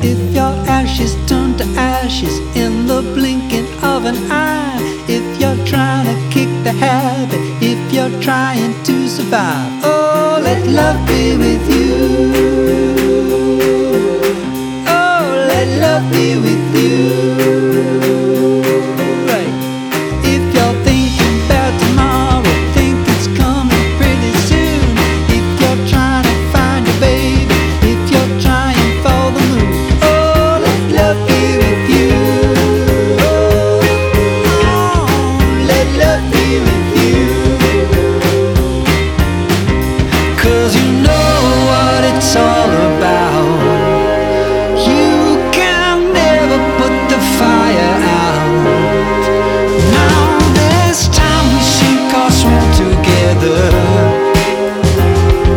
If your ashes turn to ashes in the blinking of an eye, if you're trying to kick the habit, if you're trying to survive, oh, let love be with you.